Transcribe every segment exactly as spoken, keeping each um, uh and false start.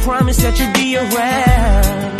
promised that you'd be around.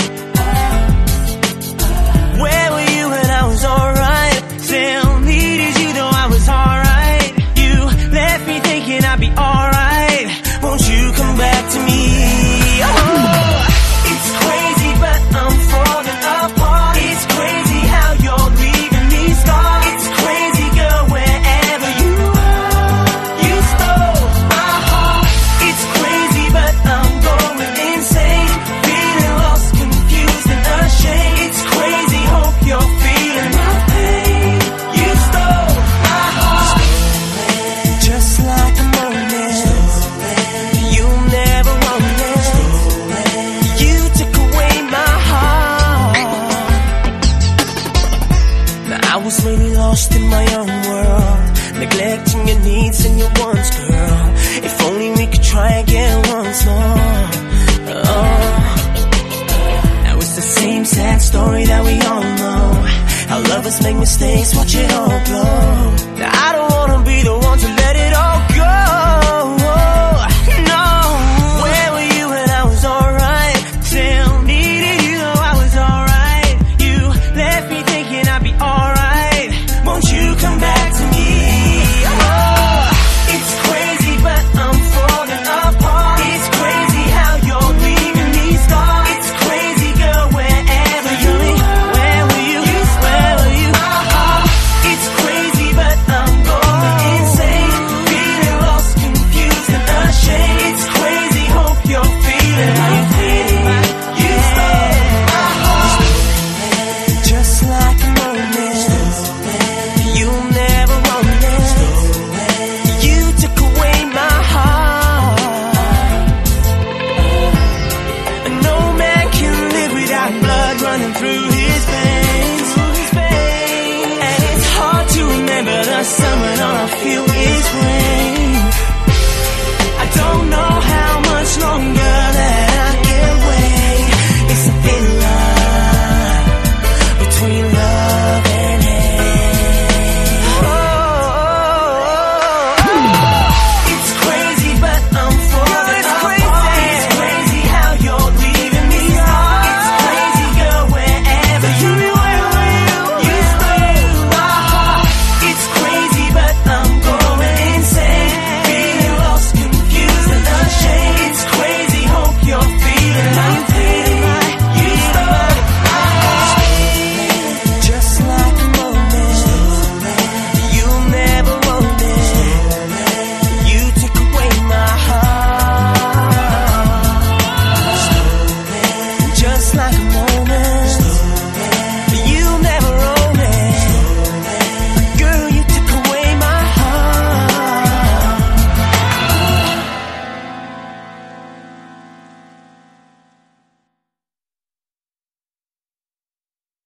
Where were you when I was alright? Tell me, did you know I was alright? You left me thinking I'd be alright. Won't you come back to me? Oh, it's crazy, but I'm falling apart. It's crazy how you're leaving me scarred. It's crazy, girl, wherever you are, you stole my heart. It's crazy, but I'm going insane, feeling lost, confused, and ashamed. It's crazy, hope you're feeling my pain. You stole my heart, just like a moment. You never wanted. You took away my heart. Now I was maybe lost in my own world, neglecting your needs and your wants, girl. If only we could try again once more. Oh. Now it's the same sad story that we all know. How lovers make mistakes, watch it all blow. Now I don't want